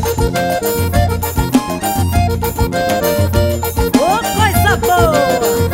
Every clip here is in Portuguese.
Ô, coisa boa!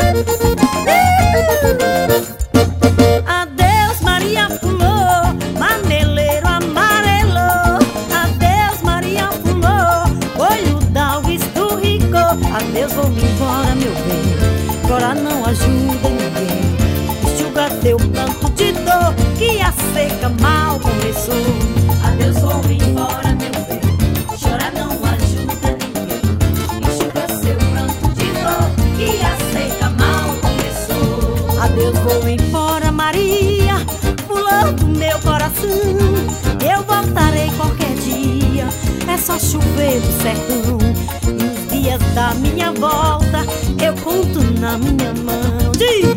Adeus, Maria pulou, mameleiro amarelou. Adeus, Maria pulou, olho d'alva esturricou. Adeus, vou-me embora, meu bem, agora não ajuda ninguém. Enxuga teu pranto de dor, que a seca mal começou. Adeus, vou-me embora, meu bem, chorar não ajuda ninguém. Enxuga seu pranto de dor, que a seca mal começou. Adeus, vou embora, Maria, pulando meu coração. Eu voltarei qualquer dia, é só chover do sertão. E os dias da minha volta eu conto na minha mão.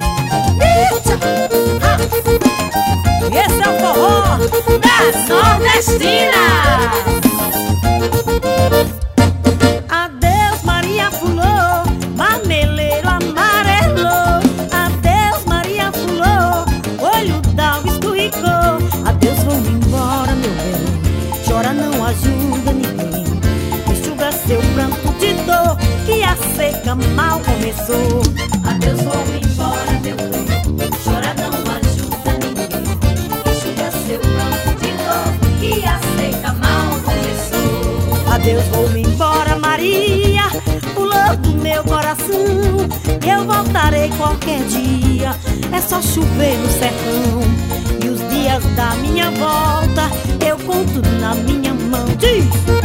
Esse é o forró das nordestinas. Adeus, Maria pulou, mameleiro amarelou. Adeus, Maria pulou, olho d'alva esturricou. Adeus, vou-me embora, meu bem, chora não ajuda ninguém. Enxuga seu pranto de dor, que a seca mal começou. Adeus, vou-me embora, meu bem, chora não ajuda ninguém. Enxuga seu pranto de dor, que a seca mal começou. Adeus, vou-me embora, Maria, pulando meu coração. Eu voltarei qualquer dia, é só chover no sertão. E os dias da minha volta eu conto na minha mão. Diz!